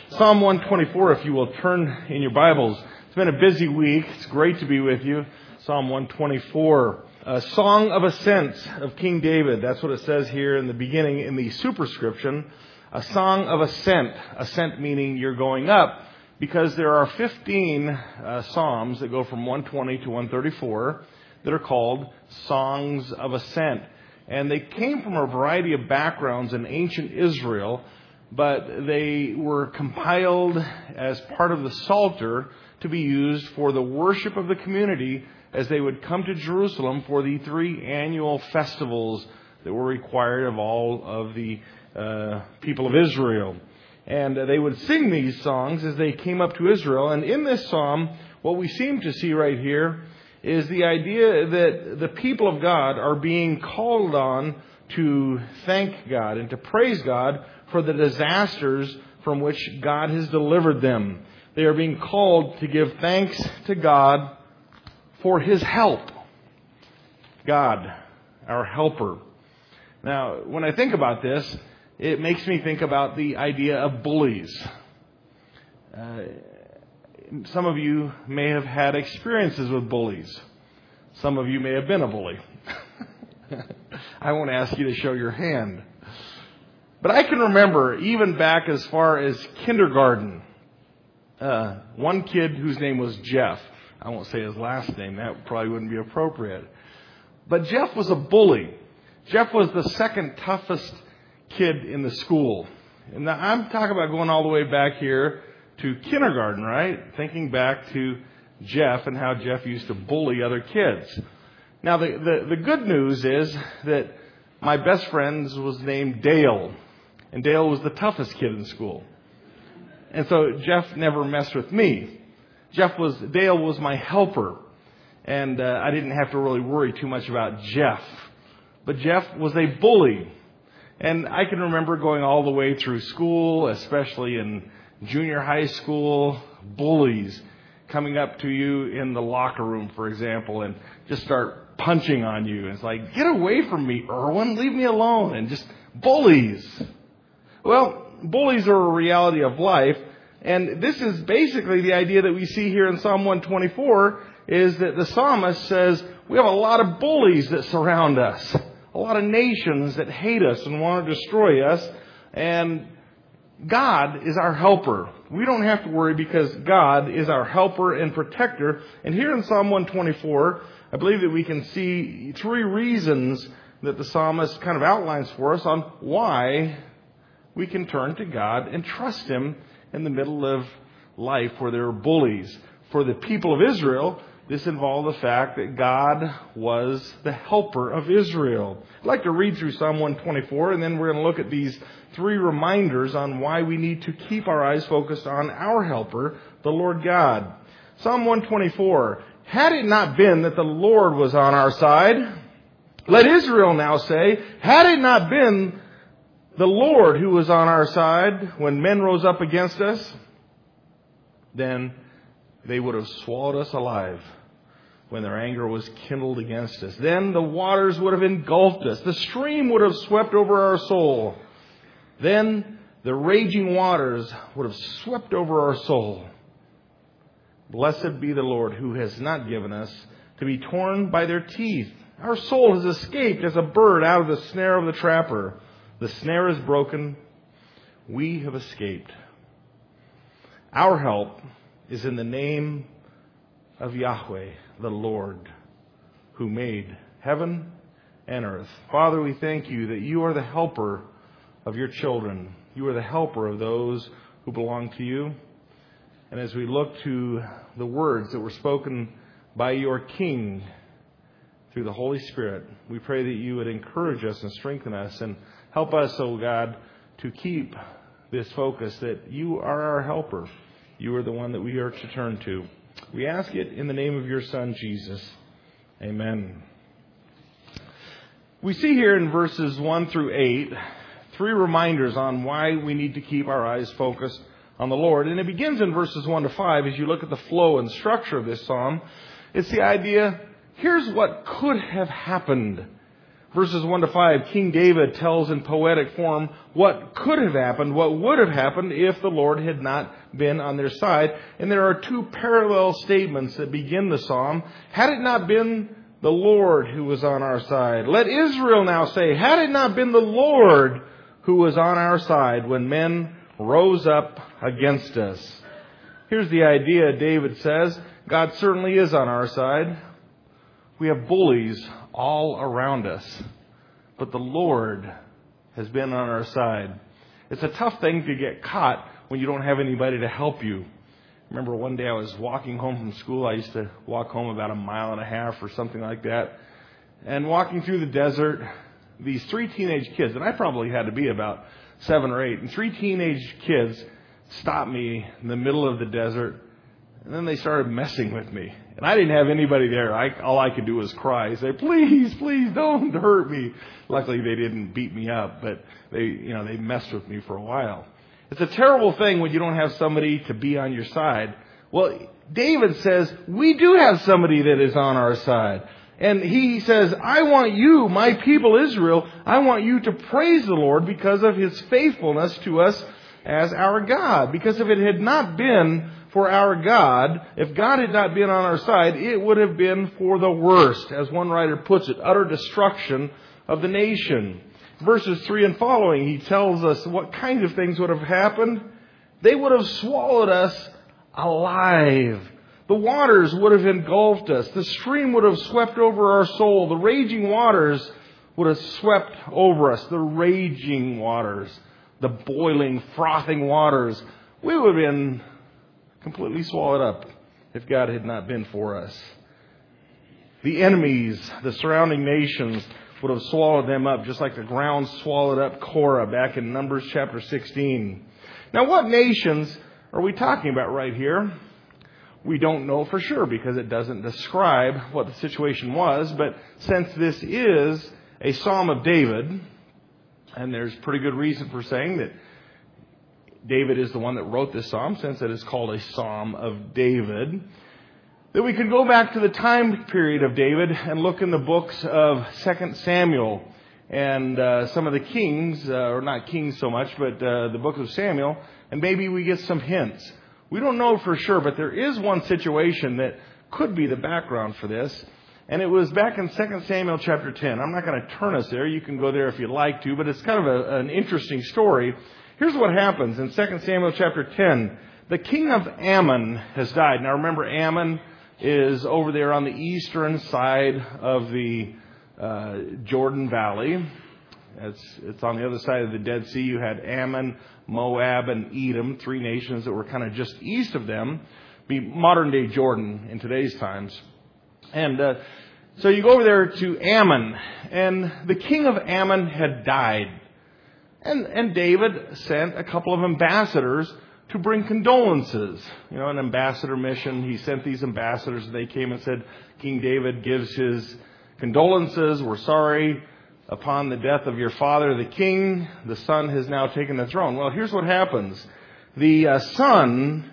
Psalm 124, if you will turn in your Bibles. It's been a busy week. It's great to be with you. Psalm 124, a song of ascent of King David. That's what it says here in the beginning in the superscription. A song of ascent. Ascent meaning you're going up, because there are 15 psalms that go from 120 to 134 that are called songs of ascent. And they came from a variety of backgrounds in ancient Israel, but they were compiled as part of the Psalter to be used for the worship of the community as they would come to Jerusalem for the 3 annual festivals that were required of all of the people of Israel. And they would sing these songs as they came up to Israel. And in this psalm, what we seem to see right here is the idea that the people of God are being called on to thank God and to praise God for the disasters from which God has delivered them. They are being called to give thanks to God for His help. God, our helper. Now, when I think about this, it makes me think about the idea of bullies. Some of you may have had experiences with bullies. Some of you may have been a bully. I won't ask you to show your hand. But I can remember, even back as far as kindergarten, one kid whose name was Jeff. I won't say his last name. That probably wouldn't be appropriate. But Jeff was a bully. Jeff was the second toughest kid in the school. And now I'm talking about going all the way back here to kindergarten, right? Thinking back to Jeff and how Jeff used to bully other kids. Now, the good news is that my best friend was named Dale. And Dale was the toughest kid in school. And so Jeff never messed with me. Dale was my helper. And I didn't have to really worry too much about Jeff. But Jeff was a bully. And I can remember going all the way through school, especially in junior high school, bullies coming up to you in the locker room, for example, and just start punching on you. And it's like, get away from me, Erwin. Leave me alone. And just bullies. Well, bullies are a reality of life. And this is basically the idea that we see here in Psalm 124 is that the psalmist says we have a lot of bullies that surround us. A lot of nations that hate us and want to destroy us. And God is our helper. We don't have to worry because God is our helper and protector. And here in Psalm 124, I believe that we can see 3 reasons that the psalmist kind of outlines for us on why we can turn to God and trust Him in the middle of life where there are bullies. For the people of Israel, this involved the fact that God was the helper of Israel. I'd like to read through Psalm 124, and then we're going to look at these 3 reminders on why we need to keep our eyes focused on our helper, the Lord God. Psalm 124, had it not been that the Lord was on our side, let Israel now say, had it not been the Lord who was on our side when men rose up against us, then they would have swallowed us alive when their anger was kindled against us. Then the waters would have engulfed us. The stream would have swept over our soul. Then the raging waters would have swept over our soul. Blessed be the Lord who has not given us to be torn by their teeth. Our soul has escaped as a bird out of the snare of the trapper. The snare is broken. We have escaped. Our help is in the name of Yahweh, the Lord, who made heaven and earth. Father, we thank you that you are the helper of your children. You are the helper of those who belong to you. And as we look to the words that were spoken by your King through the Holy Spirit, we pray that you would encourage us and strengthen us and help us, oh God, to keep this focus that you are our helper. You are the one that we are to turn to. We ask it in the name of your Son, Jesus. Amen. We see here in verses 1 through 8, 3 reminders on why we need to keep our eyes focused on the Lord. And it begins in verses 1 to 5. As you look at the flow and structure of this psalm, it's the idea, here's what could have happened Verses 1 to 5, King David tells in poetic form what could have happened, what would have happened if the Lord had not been on their side. And there are two parallel statements that begin the psalm. Had it not been the Lord who was on our side. Let Israel now say, had it not been the Lord who was on our side when men rose up against us. Here's the idea, David says. God certainly is on our side. We have bullies all around us, but the Lord has been on our side. It's a tough thing to get caught when you don't have anybody to help you. I remember one day I was walking home from school. I used to walk home about 1.5 miles or something like that. And walking through the desert, these 3 teenage kids, and I probably had to be about 7 or 8, and 3 teenage kids stopped me in the middle of the desert, and then they started messing with me. And I didn't have anybody there. All I could do was cry, say, please, please don't hurt me. Luckily, they didn't beat me up, but they messed with me for a while. It's a terrible thing when you don't have somebody to be on your side. Well, David says, we do have somebody that is on our side. And he says, I want you, my people Israel, I want you to praise the Lord because of His faithfulness to us as our God. Because if it had not been for our God, if God had not been on our side, it would have been for the worst. As one writer puts it, utter destruction of the nation. Verses 3 and following, he tells us what kind of things would have happened. They would have swallowed us alive. The waters would have engulfed us. The stream would have swept over our soul. The raging waters would have swept over us. The raging waters, the boiling, frothing waters. We would have been completely swallowed up if God had not been for us. The enemies, the surrounding nations, would have swallowed them up, just like the ground swallowed up Korah back in Numbers chapter 16. Now, what nations are we talking about right here? We don't know for sure because it doesn't describe what the situation was. But since this is a Psalm of David, and there's pretty good reason for saying that David is the one that wrote this psalm, since it is called a Psalm of David, that we can go back to the time period of David and look in the books of 2 Samuel and some of the kings, or not kings so much, but the book of Samuel, and maybe we get some hints. We don't know for sure, but there is one situation that could be the background for this. And it was back in 2 Samuel chapter 10. I'm not going to turn us there. You can go there if you'd like to, but it's kind of an interesting story. Here's what happens in 2 Samuel chapter 10. The king of Ammon has died. Now remember, Ammon is over there on the eastern side of the Jordan Valley. It's on the other side of the Dead Sea. You had Ammon, Moab, and Edom, 3 nations that were kind of just east of them. Be modern day Jordan in today's times. And so you go over there to Ammon, and the king of Ammon had died. And David sent a couple of ambassadors to bring condolences. You know, an ambassador mission. He sent these ambassadors, and they came and said, King David gives his condolences. We're sorry upon the death of your father, the king. The son has now taken the throne. Well, here's what happens. The son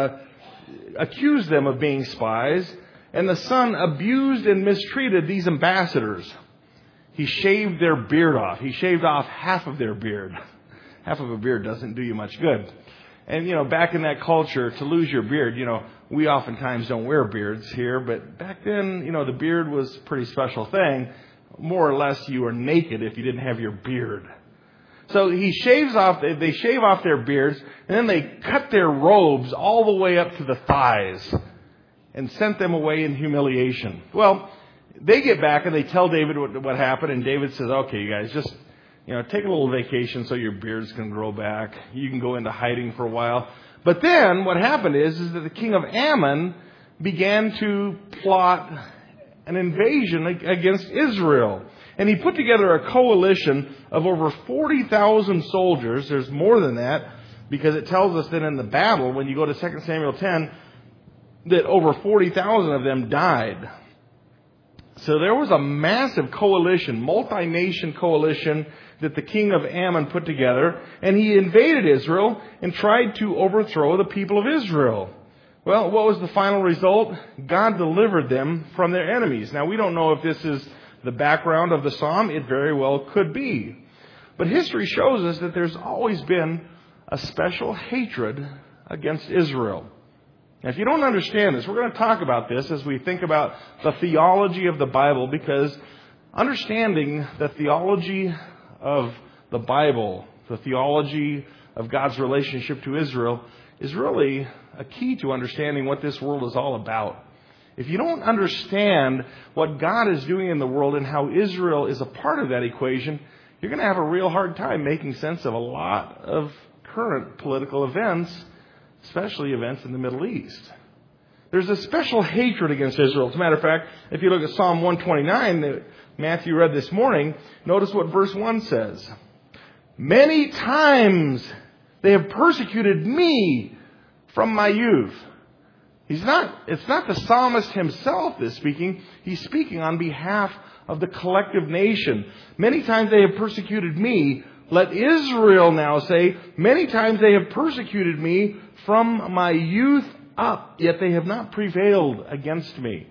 accused them of being spies, and the son abused and mistreated these ambassadors. He shaved their beard off. He shaved off half of their beard. Half of a beard doesn't do you much good. And, back in that culture, to lose your beard, we oftentimes don't wear beards here, but back then, the beard was a pretty special thing. More or less, you were naked if you didn't have your beard. So they shave off their beards, and then they cut their robes all the way up to the thighs and sent them away in humiliation. Well, they get back and they tell David what happened, and David says, okay, you guys, just take a little vacation so your beards can grow back. You can go into hiding for a while. But then what happened is that the king of Ammon began to plot an invasion against Israel. And he put together a coalition of over 40,000 soldiers. There's more than that, because it tells us that in the battle, when you go to 2 Samuel 10, that over 40,000 of them died. So there was a massive coalition, multi-nation coalition, that the king of Ammon put together, and he invaded Israel and tried to overthrow the people of Israel. Well, what was the final result? God delivered them from their enemies. Now, we don't know if this is the background of the psalm, it very well could be. But history shows us that there's always been a special hatred against Israel. Now, if you don't understand this, we're going to talk about this as we think about the theology of the Bible, because understanding the theology of the Bible, the theology of God's relationship to Israel, is really a key to understanding what this world is all about. If you don't understand what God is doing in the world and how Israel is a part of that equation, you're going to have a real hard time making sense of a lot of current political events, especially events in the Middle East. There's a special hatred against Israel. As a matter of fact, if you look at Psalm 129 that Matthew read this morning, notice what verse 1 says. Many times they have persecuted me from my youth. It's not the psalmist himself that's speaking. He's speaking on behalf of the collective nation. Many times they have persecuted me. Let Israel now say, many times they have persecuted me from my youth up, yet they have not prevailed against me.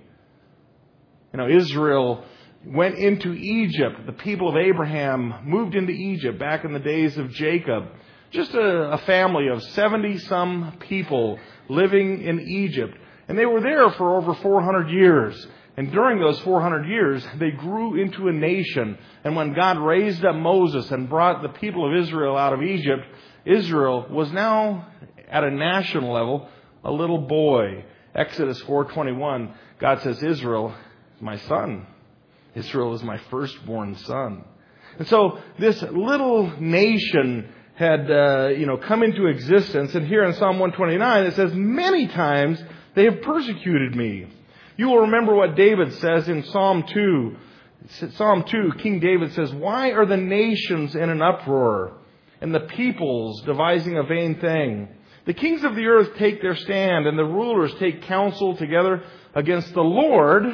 You know, Israel went into Egypt. The people of Abraham moved into Egypt back in the days of Jacob. Just a family of 70-some people living in Egypt. And they were there for over 400 years. And during those 400 years, they grew into a nation. And when God raised up Moses and brought the people of Israel out of Egypt, Israel was now, at a national level, a little boy. Exodus 4:21, God says, Israel is my son. Israel is my firstborn son. And so this little nation had come into existence. And here in Psalm 129, it says, many times they have persecuted me. You will remember what David says in Psalm 2. Psalm 2, King David says, why are the nations in an uproar and the peoples devising a vain thing? The kings of the earth take their stand and the rulers take counsel together against the Lord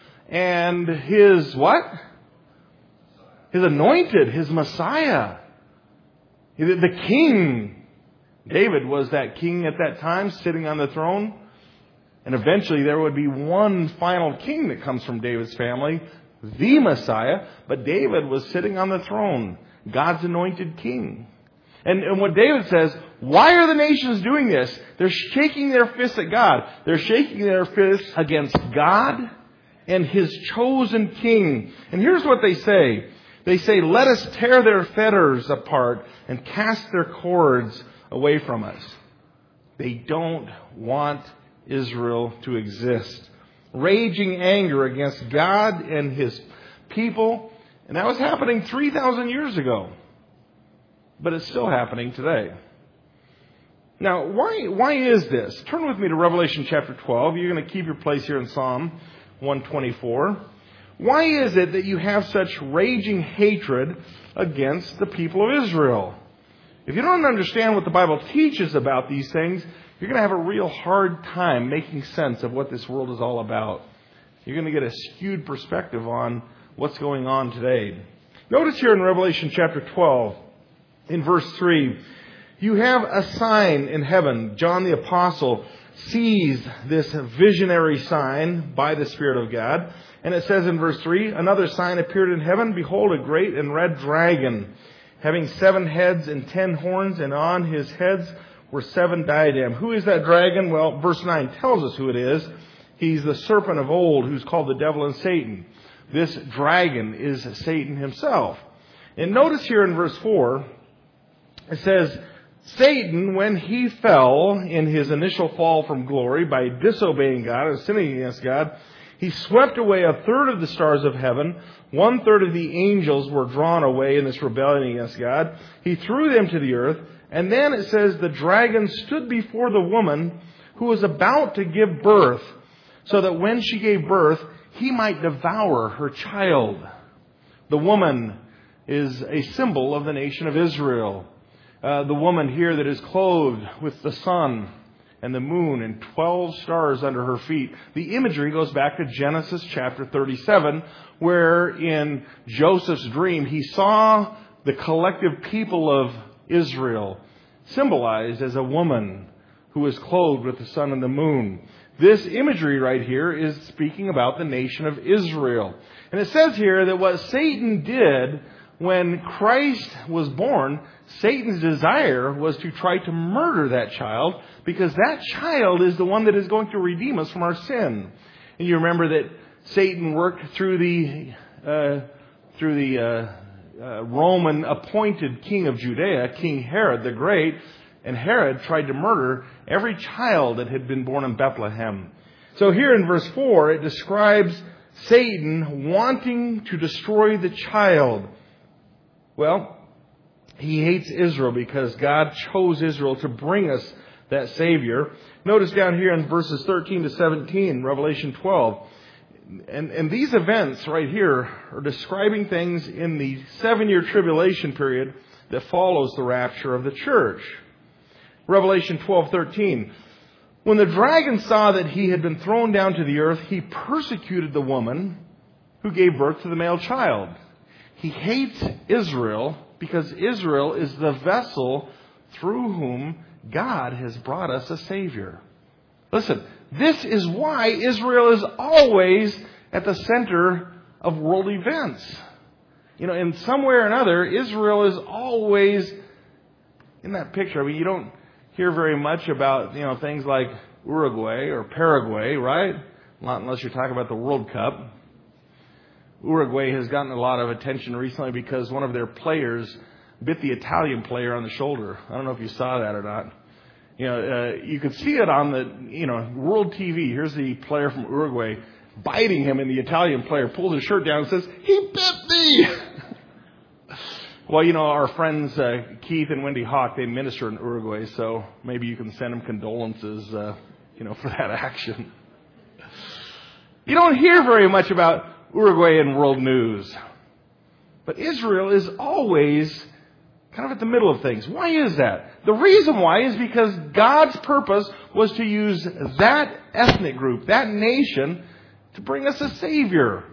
and His what? His anointed, His Messiah. The king. David was that king at that time, sitting on the throne. And eventually there would be one final king that comes from David's family, the Messiah. But David was sitting on the throne, God's anointed king. And what David says, why are the nations doing this? They're shaking their fists at God. They're shaking their fists against God and His chosen king. And here's what they say. They say, let us tear their fetters apart and cast their cords away from us. They don't want Israel to exist. Raging anger against God and His people. And that was happening 3,000 years ago. But it's still happening today. Now, why is this? Turn with me to Revelation chapter 12. You're going to keep your place here in Psalm 124. Why is it that you have such raging hatred against the people of Israel? If you don't understand what the Bible teaches about these things, you're going to have a real hard time making sense of what this world is all about. You're going to get a skewed perspective on what's going on today. Notice here in Revelation chapter 12, in verse 3, you have a sign in heaven. John the Apostle sees this visionary sign by the Spirit of God. And it says in verse 3, another sign appeared in heaven. Behold, a great and red dragon, having 7 heads and 10 horns, and on his heads were 7 diadems. Who is that dragon? Well, verse 9 tells us who it is. He's the serpent of old, who's called the devil and Satan. This dragon is Satan himself. And notice here in verse 4, it says, Satan, when he fell in his initial fall from glory by disobeying God and sinning against God, he swept away 1/3 of the stars of heaven. 1/3 of the angels were drawn away in this rebellion against God. He threw them to the earth. And then it says the dragon stood before the woman who was about to give birth, so that when she gave birth, he might devour her child. The woman is a symbol of the nation of Israel. The woman here that is clothed with the sun and the moon and 12 stars under her feet. The imagery goes back to Genesis chapter 37, where in Joseph's dream he saw the collective people of Israel symbolized as a woman who is clothed with the sun and the moon. This imagery right here is speaking about the nation of Israel. And it says here that what Satan did when Christ was born, Satan's desire was to try to murder that child, because that child is the one that is going to redeem us from our sin. And you remember that Satan worked through the Roman appointed king of Judea, King Herod the Great, and Herod tried to murder every child that had been born in Bethlehem. So here in verse 4, it describes Satan wanting to destroy the child. Well, he hates Israel because God chose Israel to bring us that Savior. Notice down here in verses 13 to 17, Revelation 12. And these events right here are describing things in the 7-year tribulation period that follows the rapture of the church. Revelation 12:13. When the dragon saw that he had been thrown down to the earth, he persecuted the woman who gave birth to the male child. He hates Israel because Israel is the vessel through whom God has brought us a Savior. Listen, this is why Israel is always at the center of world events. In some way or another, Israel is always in that picture. I mean, you don't hear very much about, things like Uruguay or Paraguay, right? Not unless you're talking about the World Cup. Uruguay has gotten a lot of attention recently because one of their players bit the Italian player on the shoulder. I don't know if you saw that or not. You could see it on the, world TV. Here's the player from Uruguay biting him, and the Italian player pulls his shirt down and says, "He bit me!" Well, our friends Keith and Wendy Hawk, they minister in Uruguay, so maybe you can send them condolences, for that action. You don't hear very much about Uruguay in world news. But Israel is always kind of at the middle of things. Why is that? The reason why is because God's purpose was to use that ethnic group, that nation, to bring us a Savior.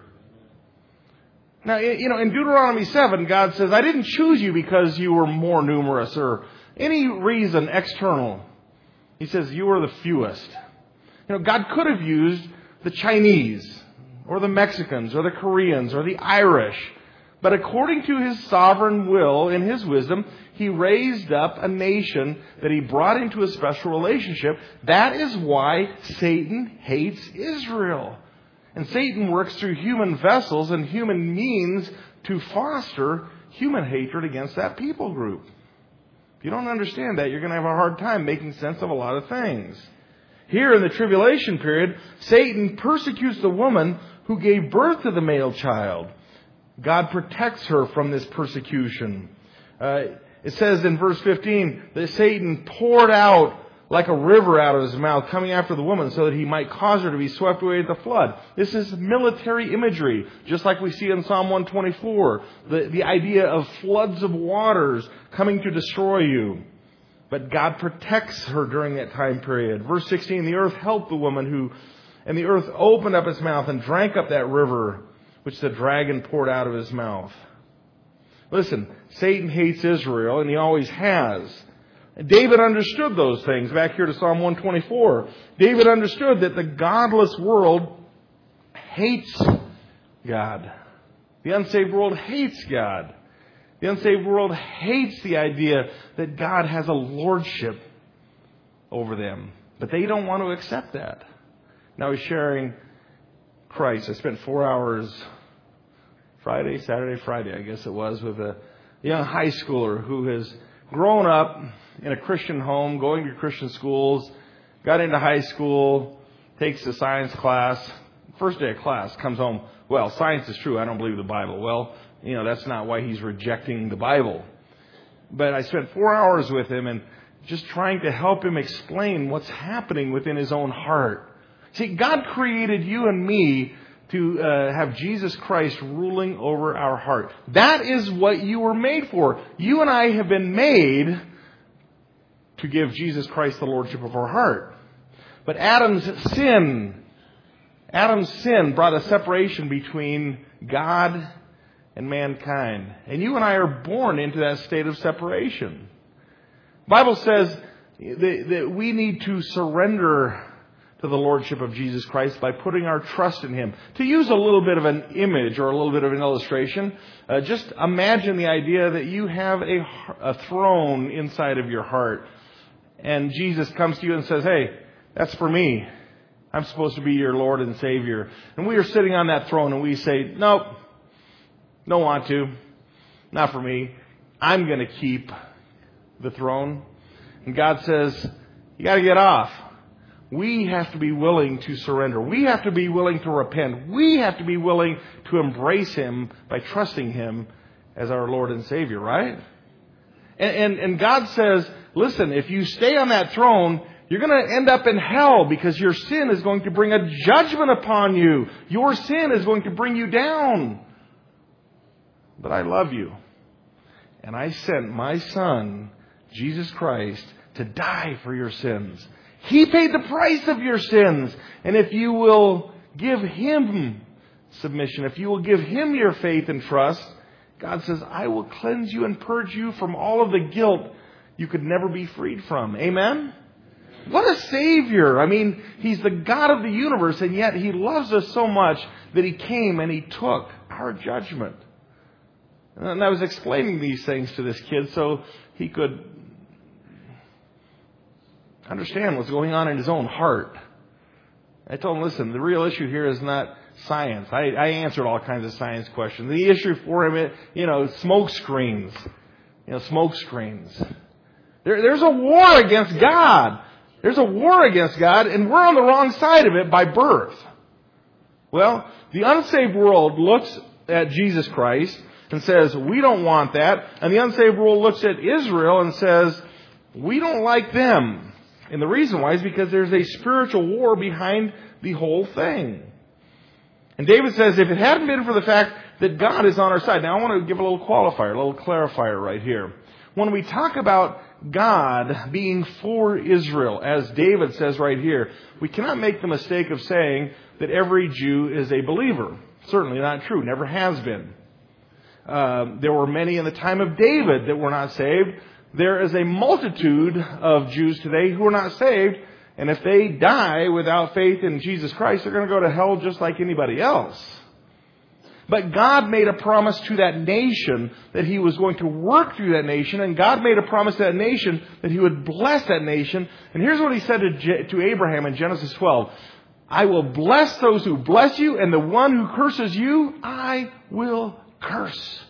Now, in Deuteronomy 7, God says, "I didn't choose you because you were more numerous or any reason external." He says, "You were the fewest." God could have used the Chinese or the Mexicans or the Koreans or the Irish. But according to His sovereign will and His wisdom, He raised up a nation that He brought into a special relationship. That is why Satan hates Israel. And Satan works through human vessels and human means to foster human hatred against that people group. If you don't understand that, you're going to have a hard time making sense of a lot of things. Here in the tribulation period, Satan persecutes the woman who gave birth to the male child. God protects her from this persecution. It says in verse 15 that Satan poured out like a river out of his mouth, coming after the woman so that he might cause her to be swept away at the flood. This is military imagery, just like we see in Psalm 124. The idea of floods of waters coming to destroy you. But God protects her during that time period. Verse 16, the earth helped the woman and the earth opened up its mouth and drank up that river which the dragon poured out of his mouth. Listen, Satan hates Israel, and he always has. David understood those things. Back here to Psalm 124. David understood that the godless world hates God. The unsaved world hates God. The unsaved world hates the idea that God has a lordship over them. But they don't want to accept that. Now he's sharing Christ. I spent 4 hours Friday, I guess it was, with a young high schooler who has grown up in a Christian home, going to Christian schools, got into high school, takes a science class. First day of class, comes home, well, science is true, I don't believe the Bible. Well, that's not why he's rejecting the Bible. But I spent 4 hours with him and just trying to help him explain what's happening within his own heart. See, God created you and me to have Jesus Christ ruling over our heart. That is what you were made for. You and I have been made to give Jesus Christ the lordship of our heart. But Adam's sin brought a separation between God and mankind. And you and I are born into that state of separation. The Bible says that we need to surrender to the Lordship of Jesus Christ by putting our trust in Him. To use a little bit of an image or a little bit of an illustration, just imagine the idea that you have a throne inside of your heart. And Jesus comes to you and says, hey, that's for me. I'm supposed to be your Lord and Savior. And we are sitting on that throne and we say, nope, don't want to. Not for me. I'm going to keep the throne. And God says, you got to get off. We have to be willing to surrender. We have to be willing to repent. We have to be willing to embrace Him by trusting Him as our Lord and Savior, right? And God says, listen, if you stay on that throne, you're going to end up in hell because your sin is going to bring a judgment upon you. Your sin is going to bring you down. But I love you. And I sent my Son, Jesus Christ, to die for your sins. He paid the price of your sins. And if you will give Him submission, if you will give Him your faith and trust, God says, I will cleanse you and purge you from all of the guilt you could never be freed from. Amen? What a Savior. I mean, He's the God of the universe, and yet He loves us so much that He came and He took our judgment. And I was explaining these things to this kid so he could understand what's going on in his own heart. I told him, listen, the real issue here is not science. I answered all kinds of science questions. The issue for him, smoke screens. Smoke screens. There's a war against God. There's a war against God, and we're on the wrong side of it by birth. Well, the unsaved world looks at Jesus Christ and says, we don't want that. And the unsaved world looks at Israel and says, we don't like them. And the reason why is because there's a spiritual war behind the whole thing. And David says, if it hadn't been for the fact that God is on our side. Now I want to give a little qualifier, a little clarifier right here. When we talk about God being for Israel, as David says right here, we cannot make the mistake of saying that every Jew is a believer. Certainly not true. Never has been. There were many in the time of David that were not saved. There is a multitude of Jews today who are not saved. And if they die without faith in Jesus Christ, they're going to go to hell just like anybody else. But God made a promise to that nation that He was going to work through that nation. And God made a promise to that nation that He would bless that nation. And here's what He said to Abraham in Genesis 12. I will bless those who bless you, and the one who curses you, I will curse.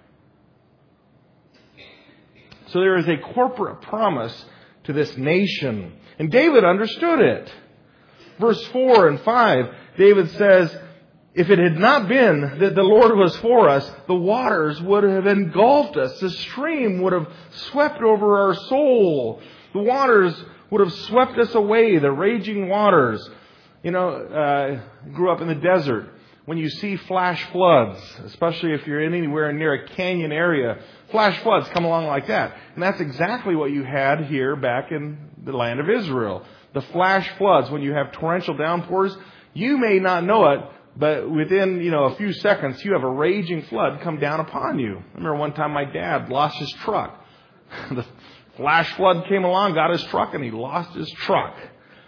So there is a corporate promise to this nation. And David understood it. Verse 4 and 5, David says, if it had not been that the Lord was for us, the waters would have engulfed us. The stream would have swept over our soul. The waters would have swept us away, the raging waters. I grew up in the desert. When you see flash floods, especially if you're anywhere near a canyon area, flash floods come along like that. And that's exactly what you had here back in the land of Israel. The flash floods, when you have torrential downpours, you may not know it, but within, a few seconds, you have a raging flood come down upon you. I remember one time my dad lost his truck. The flash flood came along, got his truck, and he lost his truck.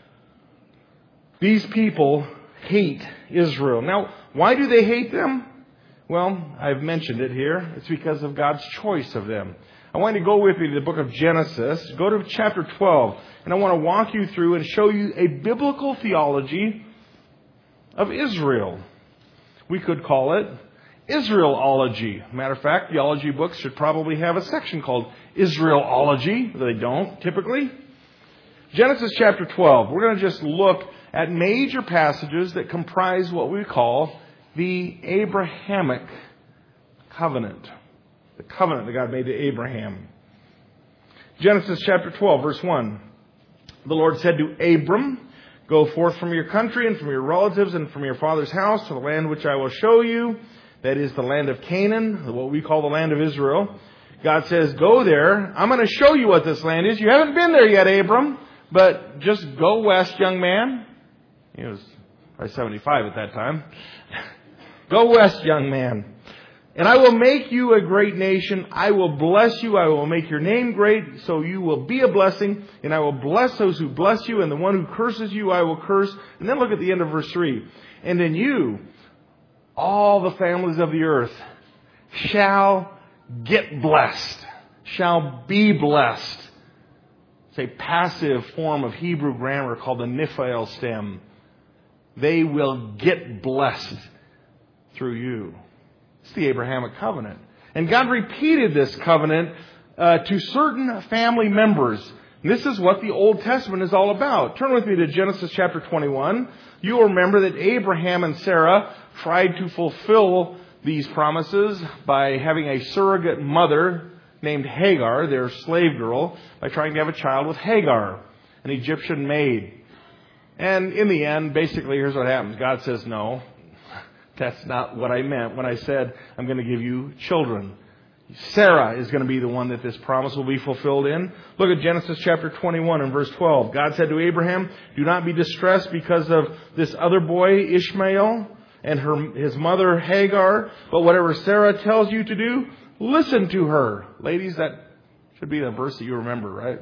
These people hate Israel. Now, why do they hate them? Well, I've mentioned it here. It's because of God's choice of them. I want you to go with me to the book of Genesis. Go to chapter 12. And I want to walk you through and show you a biblical theology of Israel. We could call it Israelology. Matter of fact, theology books should probably have a section called Israelology. They don't, typically. Genesis chapter 12. We're going to just look at major passages that comprise what we call the Abrahamic covenant. The covenant that God made to Abraham. Genesis chapter 12, verse 1. The Lord said to Abram, go forth from your country and from your relatives and from your father's house to the land which I will show you. That is the land of Canaan, what we call the land of Israel. God says, go there. I'm going to show you what this land is. You haven't been there yet, Abram, but just go west, young man. He was probably 75 at that time. Go west, young man. And I will make you a great nation. I will bless you. I will make your name great, so you will be a blessing. And I will bless those who bless you. And the one who curses you, I will curse. And then look at the end of verse 3. And in you, all the families of the earth shall get blessed. Shall be blessed. It's a passive form of Hebrew grammar called the Niphael stem. They will get blessed through you. It's the Abrahamic covenant. And God repeated this covenant to certain family members. And this is what the Old Testament is all about. Turn with me to Genesis chapter 21. You'll remember that Abraham and Sarah tried to fulfill these promises by having a surrogate mother named Hagar, their slave girl, by trying to have a child with Hagar, an Egyptian maid. And in the end, basically, here's what happens. God says, no, that's not what I meant when I said I'm going to give you children. Sarah is going to be the one that this promise will be fulfilled in. Look at Genesis chapter 21 and verse 12. God said to Abraham, do not be distressed because of this other boy, Ishmael, and his mother, Hagar, but whatever Sarah tells you to do, listen to her. Ladies, that should be the verse that you remember, right?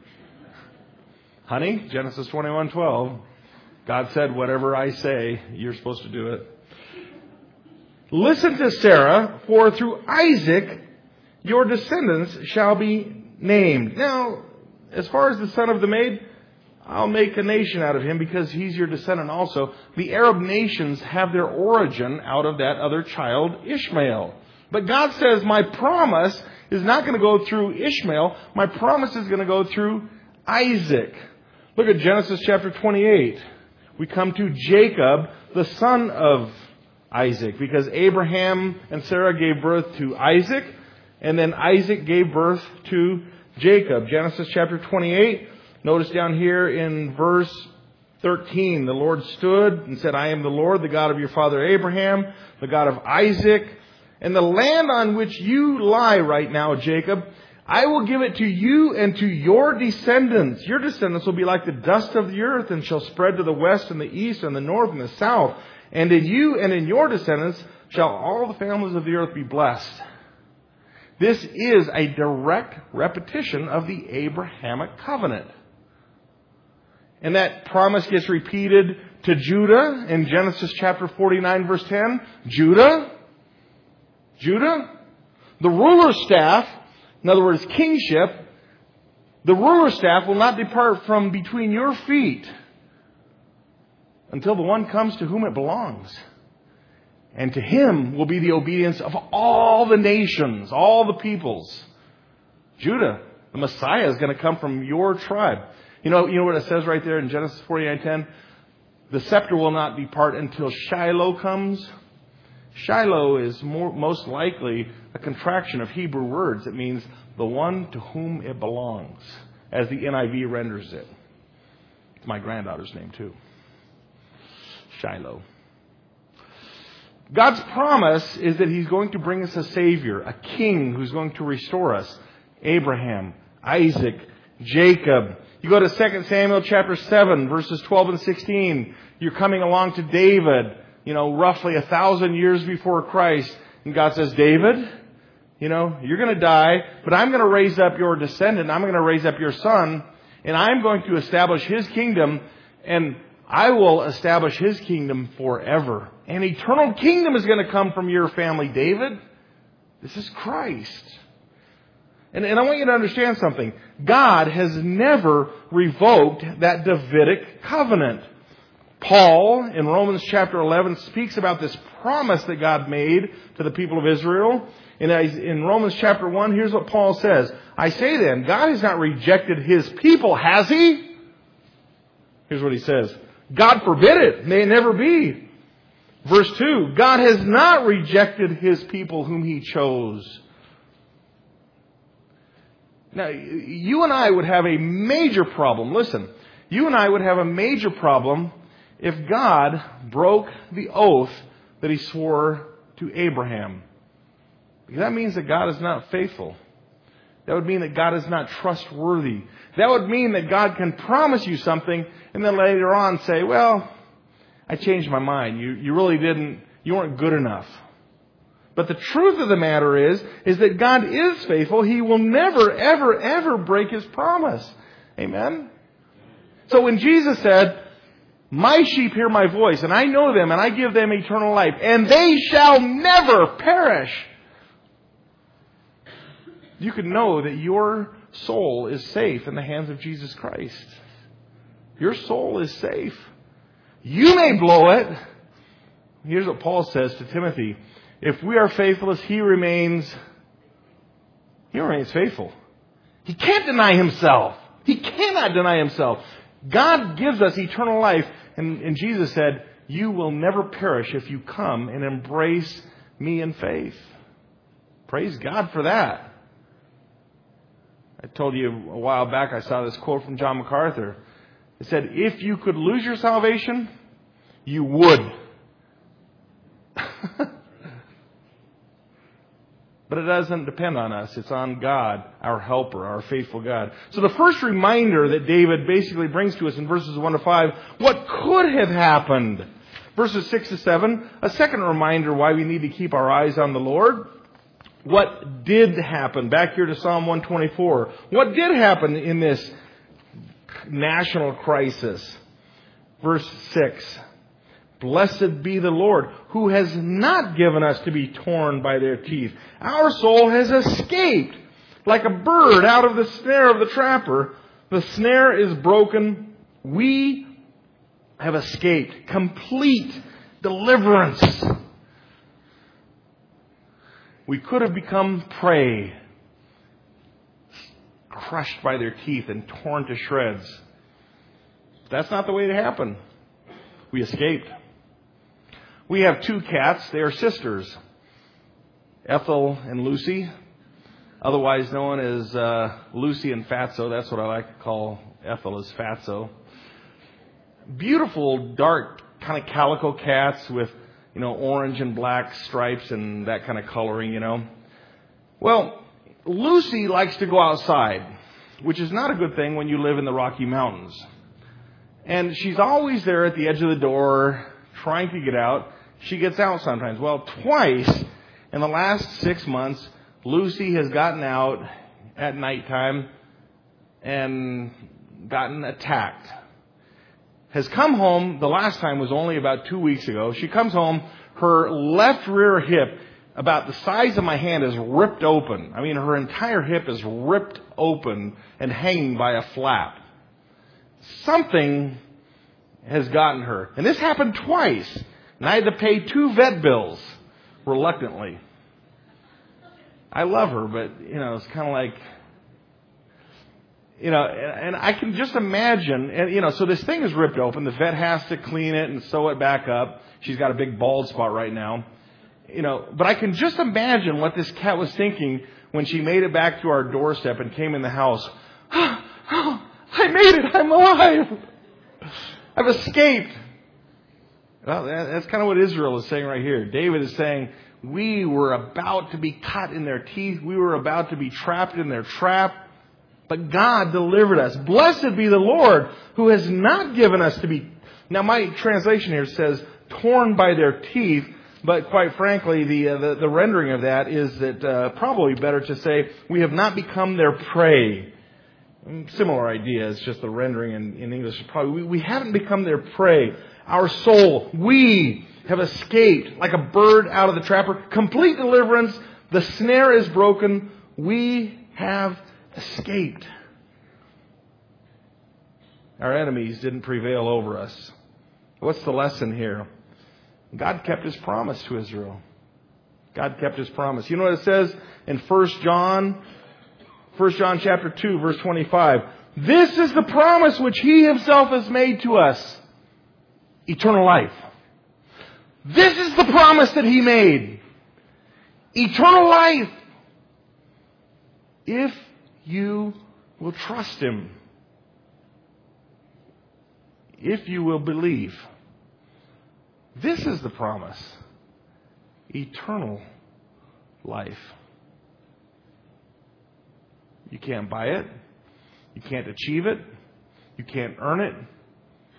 Honey, Genesis 21:12. God said, whatever I say, you're supposed to do it. Listen to Sarah, for through Isaac your descendants shall be named. Now, as far as the son of the maid, I'll make a nation out of him because he's your descendant also. The Arab nations have their origin out of that other child, Ishmael. But God says, my promise is not going to go through Ishmael. My promise is going to go through Isaac. Look at Genesis chapter 28. We come to Jacob, the son of Isaac, because Abraham and Sarah gave birth to Isaac, and then Isaac gave birth to Jacob. Genesis chapter 28. Notice down here in verse 13, the Lord stood and said, I am the Lord, the God of your father Abraham, the God of Isaac, and the land on which you lie right now, Jacob, I will give it to you and to your descendants. Your descendants will be like the dust of the earth and shall spread to the west and the east and the north and the south. And in you and in your descendants shall all the families of the earth be blessed. This is a direct repetition of the Abrahamic covenant. And that promise gets repeated to Judah in Genesis chapter 49 verse 10. Judah, the ruler's staff, in other words, kingship, the ruler's staff will not depart from between your feet until the one comes to whom it belongs. And to him will be the obedience of all the nations, all the peoples. Judah, the Messiah, is going to come from your tribe. You know what it says right there in Genesis 49:10? The scepter will not depart until Shiloh comes. Shiloh is most likely a contraction of Hebrew words. It means the one to whom it belongs, as the NIV renders it. It's my granddaughter's name too. Shiloh. God's promise is that He's going to bring us a Savior, a King who's going to restore us. Abraham, Isaac, Jacob. You go to 2 Samuel chapter 7, verses 12 and 16. You're coming along to David, roughly 1,000 years before Christ. And God says, David, you're going to die, but I'm going to raise up your descendant. I'm going to raise up your son, and I'm going to establish his kingdom, and I will establish his kingdom forever. An eternal kingdom is going to come from your family, David. This is Christ. And I want you to understand something. God has never revoked that Davidic covenant. Paul, in Romans chapter 11, speaks about this promise that God made to the people of Israel. And in Romans chapter 1, here's what Paul says. I say then, God has not rejected His people, has He? Here's what he says. God forbid it. May it never be. Verse 2, God has not rejected His people whom He chose. Now, you and I would have a major problem. Listen, you and I would have a major problem if God broke the oath that He swore to Abraham. Because that means that God is not faithful. That would mean that God is not trustworthy. That would mean that God can promise you something and then later on say, well, I changed my mind. You really didn't, you weren't good enough. But the truth of the matter is that God is faithful. He will never, ever, ever break His promise. Amen? So when Jesus said, my sheep hear my voice, and I know them, and I give them eternal life, and they shall never perish, you can know that your soul is safe in the hands of Jesus Christ. Your soul is safe. You may blow it. Here's what Paul says to Timothy. If we are faithless, he remains faithful. He can't deny himself. He cannot deny himself. God gives us eternal life. And Jesus said, you will never perish if you come and embrace me in faith. Praise God for that. I told you a while back, I saw this quote from John MacArthur. It said, if you could lose your salvation, you would. But it doesn't depend on us. It's on God, our helper, our faithful God. So the first reminder that David basically brings to us in verses 1 to 5, what could have happened? Verses 6 to 7, a second reminder why we need to keep our eyes on the Lord. What did happen? Back here to Psalm 124. What did happen in this national crisis? Verse 6. Blessed be the Lord, who has not given us to be torn by their teeth. Our soul has escaped like a bird out of the snare of the trapper. The snare is broken. We have escaped. Complete deliverance. We could have become prey, crushed by their teeth and torn to shreds. That's not the way it happened. We escaped. We have two cats. They are sisters, Ethel and Lucy, otherwise known as Lucy and Fatso. That's what I like to call Ethel, is Fatso. Beautiful, dark, kind of calico cats with, orange and black stripes and that kind of coloring, Well, Lucy likes to go outside, which is not a good thing when you live in the Rocky Mountains. And she's always there at the edge of the door trying to get out. She gets out sometimes. Well, twice in the last 6 months, Lucy has gotten out at nighttime and gotten attacked. Has come home, the last time was only about 2 weeks ago. She comes home, her left rear hip, about the size of my hand, is ripped open. I mean, her entire hip is ripped open and hanging by a flap. Something has gotten her. And this happened twice. And I had to pay 2 vet bills, reluctantly. I love her, but, it's kind of like, and I can just imagine, and, so this thing is ripped open. The vet has to clean it and sew it back up. She's got a big bald spot right now. But I can just imagine what this cat was thinking when she made it back to our doorstep and came in the house. Oh, I made it. I'm alive. I've escaped. Well, that's kind of what Israel is saying right here. David is saying, we were about to be cut in their teeth. We were about to be trapped in their trap. But God delivered us. Blessed be the Lord, who has not given us to be... Now, my translation here says, torn by their teeth. But quite frankly, the rendering of that is that probably better to say, we have not become their prey. Similar idea. It's just the rendering in English. Probably we haven't become their prey. Our soul, we have escaped like a bird out of the trapper. Complete deliverance. The snare is broken. We have escaped. Our enemies didn't prevail over us. What's the lesson here? God kept His promise to Israel. God kept His promise. You know what it says in 1 John chapter 2, verse 25. This is the promise which He Himself has made to us. Eternal life. This is the promise that He made. Eternal life. If you will trust Him. If you will believe. This is the promise. Eternal life. You can't buy it. You can't achieve it. You can't earn it.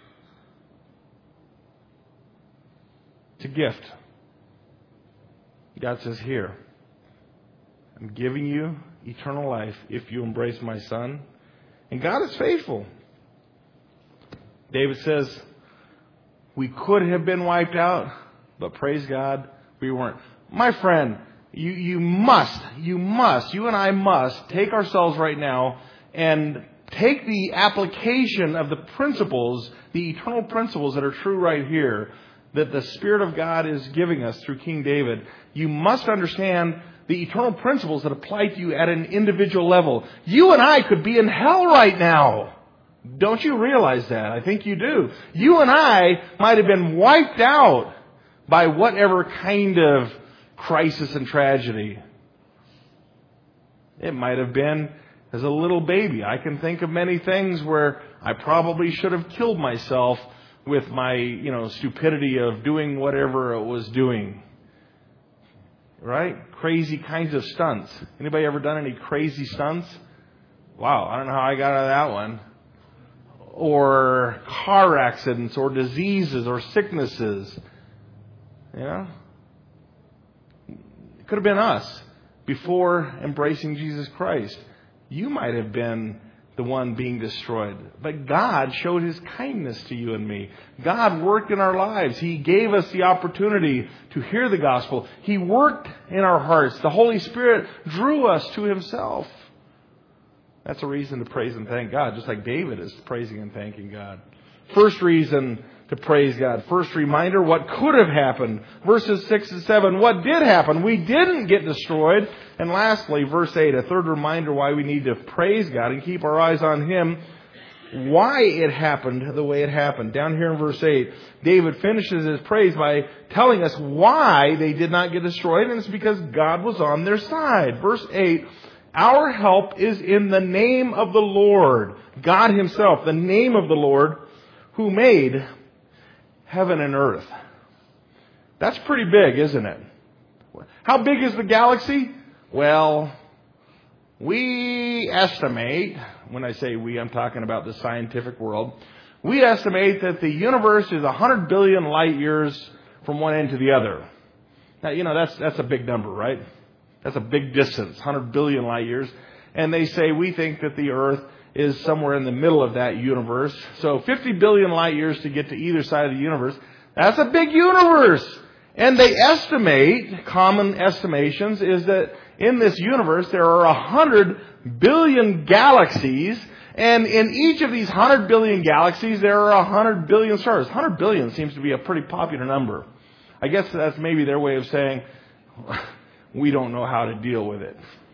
It's a gift. God says, here, I'm giving you eternal life if you embrace my Son. And God is faithful. David says, we could have been wiped out, but praise God, we weren't. My friend, you and I must take ourselves right now and take the application of the principles, the eternal principles that are true right here, that the Spirit of God is giving us through King David. You must understand the eternal principles that apply to you at an individual level. You and I could be in hell right now. Don't you realize that? I think you do. You and I might have been wiped out by whatever kind of crisis and tragedy. It might have been as a little baby. I can think of many things where I probably should have killed myself with my, stupidity of doing whatever it was doing. Right? Crazy kinds of stunts. Anybody ever done any crazy stunts? Wow, I don't know how I got out of that one. Or car accidents, or diseases, or sicknesses. It could have been us before embracing Jesus Christ. You might have been the one being destroyed. But God showed His kindness to you and me. God worked in our lives. He gave us the opportunity to hear the gospel. He worked in our hearts. The Holy Spirit drew us to Himself. That's a reason to praise and thank God, just like David is praising and thanking God. First reason to praise God. First reminder, what could have happened. Verses 6 and 7, what did happen? We didn't get destroyed. And lastly, verse 8, a third reminder why we need to praise God and keep our eyes on Him. Why it happened the way it happened. Down here in verse 8, David finishes his praise by telling us why they did not get destroyed. And it's because God was on their side. Verse 8, our help is in the name of the Lord. God Himself, the name of the Lord, who made heaven and earth. That's pretty big, isn't it? How big is the galaxy? Well, we estimate, when I say we, I'm talking about the scientific world, we estimate that the universe is 100 billion light years from one end to the other. Now, that's a big number, right? That's a big distance, 100 billion light years. And they say we think that the earth is somewhere in the middle of that universe. So 50 billion light years to get to either side of the universe. That's a big universe. And they estimate, common estimations, is that in this universe there are 100 billion galaxies. And in each of these 100 billion galaxies there are 100 billion stars. 100 billion seems to be a pretty popular number. I guess that's maybe their way of saying we don't know how to deal with it.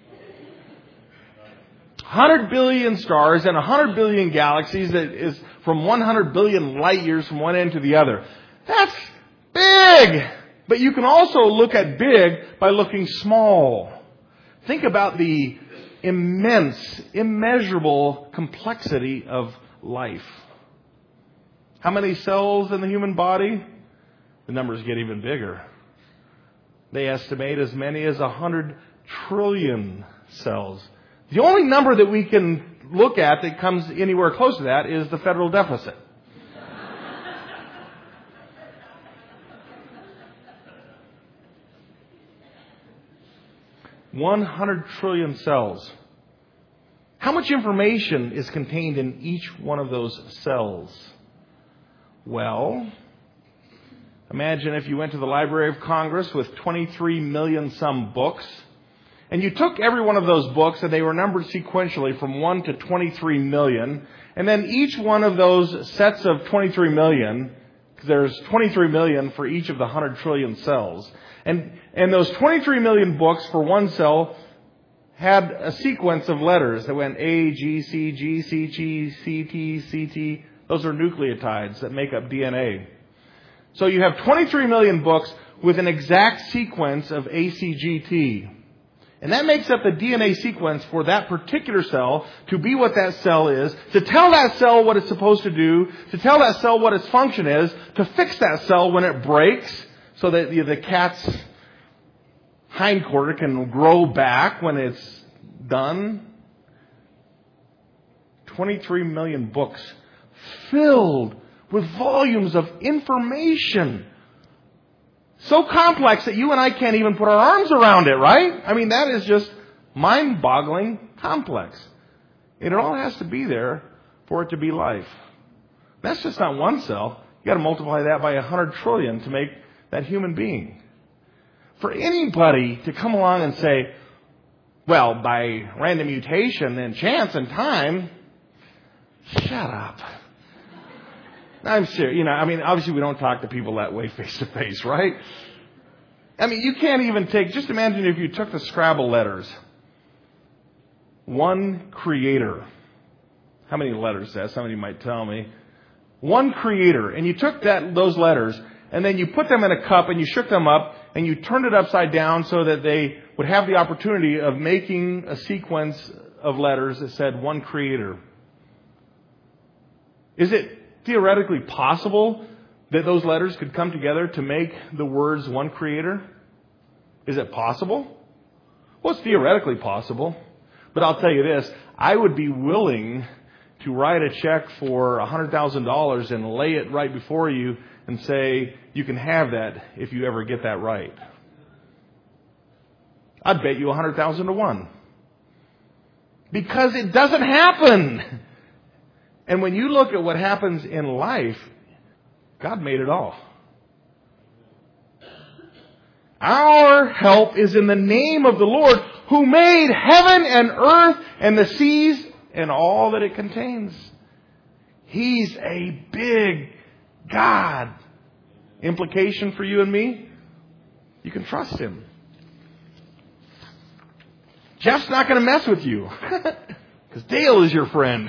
100 billion stars and 100 billion galaxies, that is from 100 billion light years from one end to the other. That's big! But you can also look at big by looking small. Think about the immense, immeasurable complexity of life. How many cells in the human body? The numbers get even bigger. They estimate as many as 100 trillion cells. The only number that we can look at that comes anywhere close to that is the federal deficit. 100 trillion cells. How much information is contained in each one of those cells? Well, imagine if you went to the Library of Congress with 23 million some books, and you took every one of those books and they were numbered sequentially from 1 to 23 million, and then each one of those sets of 23 million, because there's 23 million for each of the 100 trillion cells, and those 23 million books for one cell had a sequence of letters that went A, G, C, G, C, G, C, T, C, T. Those are nucleotides that make up DNA. So you have 23 million books with an exact sequence of ACGT. And that makes up the DNA sequence for that particular cell to be what that cell is, to tell that cell what it's supposed to do, to tell that cell what its function is, to fix that cell when it breaks so that the cat's hindquarter can grow back when it's done. 23 million books filled with volumes of information. So complex that you and I can't even put our arms around it, right? I mean, that is just mind-boggling complex. And it all has to be there for it to be life. That's just not one cell. You got to multiply that by 100 trillion to make that human being. For anybody to come along and say, well, by random mutation and chance and time, shut up. I'm serious. Obviously we don't talk to people that way face to face, right? You can't even just imagine if you took the Scrabble letters. One creator. How many letters is that? Somebody might tell me. One creator. And you took those letters, and then you put them in a cup, and you shook them up, and you turned it upside down so that they would have the opportunity of making a sequence of letters that said one creator. Is it theoretically possible that those letters could come together to make the words one creator? Is it possible? Well, it's theoretically possible. But I'll tell you this, I would be willing to write a check for $100,000 and lay it right before you and say, you can have that if you ever get that right. I'd bet you 100,000 to 1. Because it doesn't happen. And when you look at what happens in life, God made it all. Our help is in the name of the Lord who made heaven and earth and the seas and all that it contains. He's a big God. Implication for you and me? You can trust Him. Jeff's not going to mess with you. Because Dale is your friend.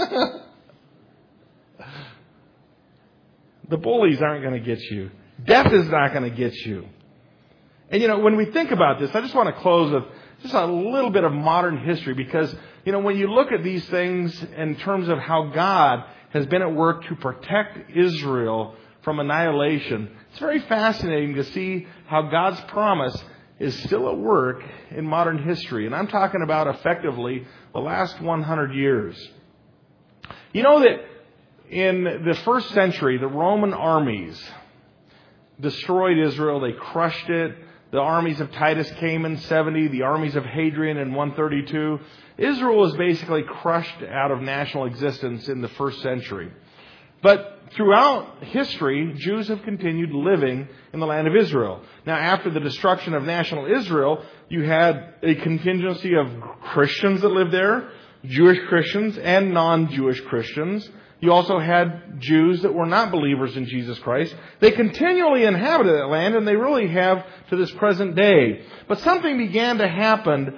The bullies aren't going to get you. Death is not going to get you. And when we think about this, I just want to close with just a little bit of modern history because, when you look at these things in terms of how God has been at work to protect Israel from annihilation, it's very fascinating to see how God's promise is still at work in modern history. And I'm talking about effectively the last 100 years. You know that in the first century, the Roman armies destroyed Israel. They crushed it. The armies of Titus came in 70. The armies of Hadrian in 132. Israel was basically crushed out of national existence in the first century. But throughout history, Jews have continued living in the land of Israel. Now, after the destruction of national Israel, you had a contingency of Christians that lived there, Jewish Christians and non-Jewish Christians. You also had Jews that were not believers in Jesus Christ. They continually inhabited that land, and they really have to this present day. But something began to happen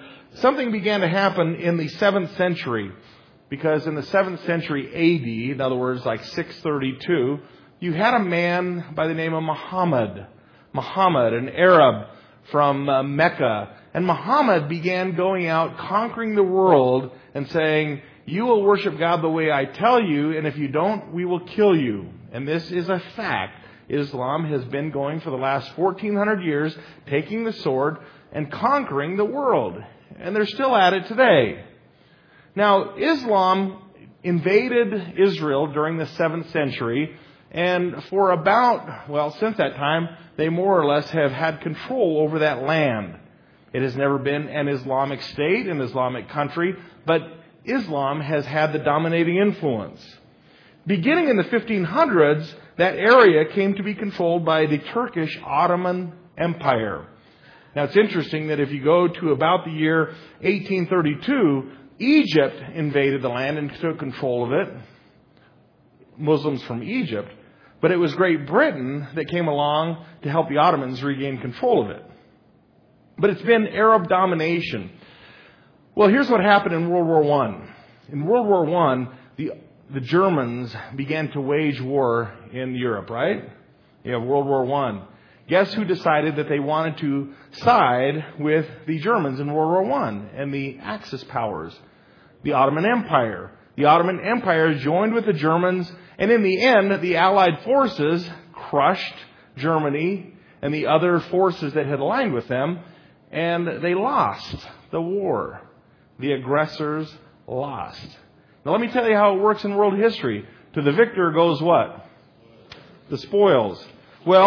in the 7th century. Because in the 7th century AD, in other words, like 632, you had a man by the name of Muhammad, an Arab from Mecca. And Muhammad began going out, conquering the world, and saying, you will worship God the way I tell you, and if you don't, we will kill you. And this is a fact. Islam has been going for the last 1,400 years, taking the sword and conquering the world. And they're still at it today. Now, Islam invaded Israel during the 7th century, and since that time, they more or less have had control over that land. It has never been an Islamic state, an Islamic country, but Islam has had the dominating influence. Beginning in the 1500s, that area came to be controlled by the Turkish Ottoman Empire. Now, it's interesting that if you go to about the year 1832, Egypt invaded the land and took control of it. Muslims from Egypt. But it was Great Britain that came along to help the Ottomans regain control of it. But it's been Arab domination. Well, here's what happened in World War I. In World War I, the Germans began to wage war in Europe, right? You have World War I. Guess who decided that they wanted to side with the Germans in World War I and the Axis powers? The Ottoman Empire. The Ottoman Empire joined with the Germans, and in the end, the Allied forces crushed Germany and the other forces that had aligned with them, and they lost the war. The aggressors lost. Now let me tell you how it works in world history. To the victor goes what? The spoils. Well,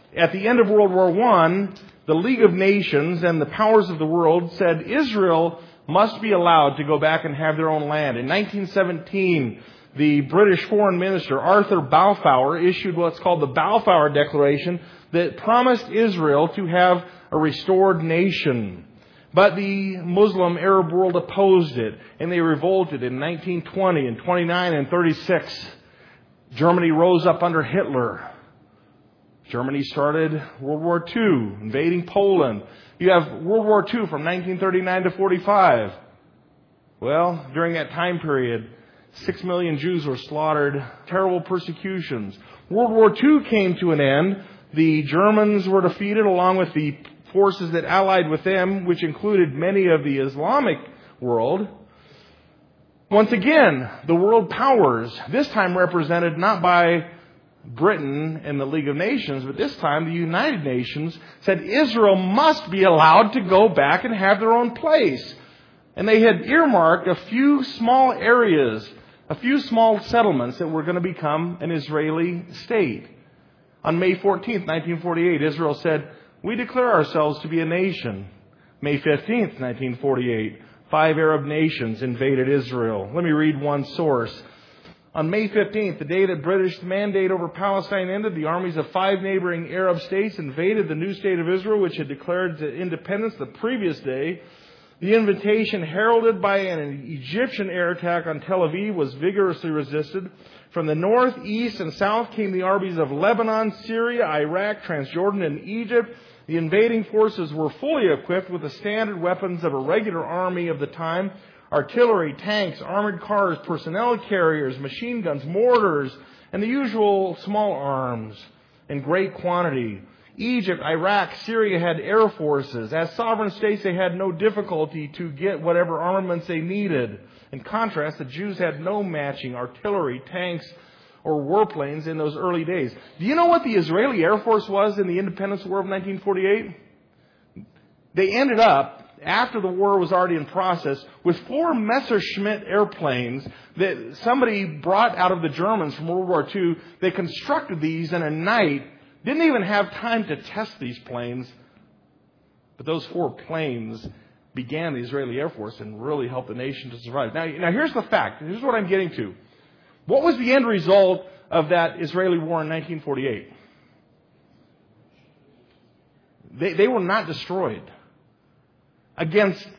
at the end of World War I, the League of Nations and the powers of the world said Israel must be allowed to go back and have their own land. In 1917, the British Foreign Minister, Arthur Balfour, issued what's called the Balfour Declaration that promised Israel to have a restored nation. But the Muslim Arab world opposed it, and they revolted in 1920 and 29 and 36. Germany rose up under Hitler. Germany started World War II, invading Poland. You have World War II from 1939 to 45. Well, during that time period, 6 million Jews were slaughtered, terrible persecutions. World War II came to an end. The Germans were defeated along with the forces that allied with them, which included many of the Islamic world. Once again, the world powers, this time represented not by Britain and the League of Nations, but this time the United Nations said Israel must be allowed to go back and have their own place. And they had earmarked a few small areas, a few small settlements that were going to become an Israeli state. On May 14th, 1948, Israel said, "We declare ourselves to be a nation." May 15th, 1948, 5 Arab nations invaded Israel. Let me read one source. On May 15th, the day that British mandate over Palestine ended, the armies of 5 neighboring Arab states invaded the new state of Israel, which had declared independence the previous day. The invitation, heralded by an Egyptian air attack on Tel Aviv, was vigorously resisted. From the north, east, and south came the armies of Lebanon, Syria, Iraq, Transjordan, and Egypt. The invading forces were fully equipped with the standard weapons of a regular army of the time: artillery, tanks, armored cars, personnel carriers, machine guns, mortars, and the usual small arms in great quantity. Egypt, Iraq, Syria had air forces. As sovereign states, they had no difficulty to get whatever armaments they needed. In contrast, the Jews had no matching artillery, tanks, or warplanes in those early days. Do you know what the Israeli Air Force was in the Independence War of 1948? They ended up, after the war was already in process, with 4 Messerschmitt airplanes that somebody brought out of the Germans from World War II. They constructed these in a night. Didn't even have time to test these planes. But those 4 planes began the Israeli Air Force and really helped the nation to survive. Now here's the fact. Here's what I'm getting to. What was the end result of that Israeli war in 1948? They were not destroyed. Against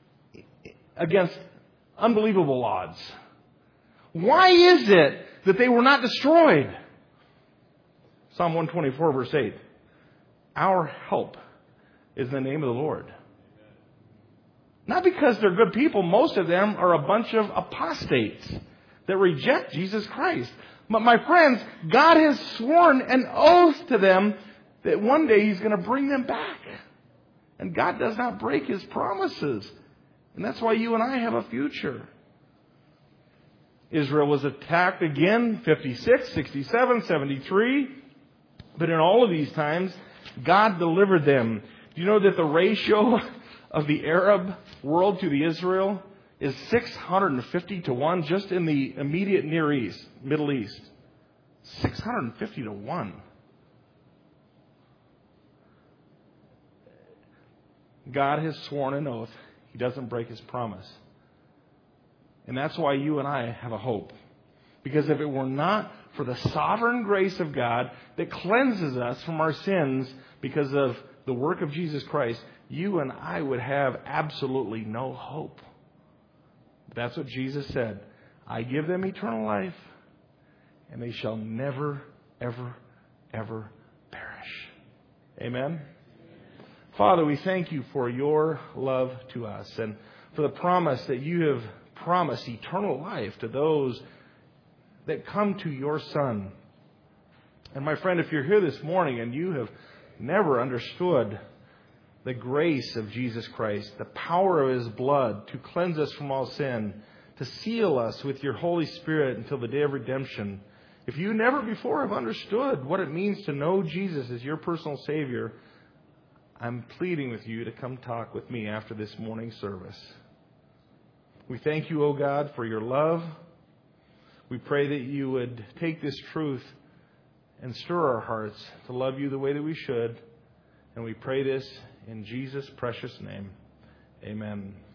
unbelievable odds. Why is it that they were not destroyed? Psalm 124, verse 8. Our help is in the name of the Lord. Not because they're good people. Most of them are a bunch of apostates that reject Jesus Christ. But my friends, God has sworn an oath to them that one day He's going to bring them back. And God does not break His promises. And that's why you and I have a future. Israel was attacked again, 56, 67, 73. But in all of these times, God delivered them. Do you know that the ratio of the Arab world to the Israel is 650 to 1 just in the immediate Near East, Middle East? 650 to 1. God has sworn an oath. He doesn't break His promise. And that's why you and I have a hope. Because if it were not for the sovereign grace of God that cleanses us from our sins because of the work of Jesus Christ, you and I would have absolutely no hope. That's what Jesus said. I give them eternal life, and they shall never, ever, ever perish. Amen? Father, we thank You for Your love to us and for the promise that You have promised eternal life to those that come to Your Son. And my friend, if you're here this morning and you have never understood the grace of Jesus Christ, the power of His blood to cleanse us from all sin, to seal us with Your Holy Spirit until the day of redemption, if you never before have understood what it means to know Jesus as your personal Savior, I'm pleading with you to come talk with me after this morning's service. We thank You, O God, for Your love. We pray that You would take this truth and stir our hearts to love you the way that we should. And we pray this in Jesus' precious name. Amen.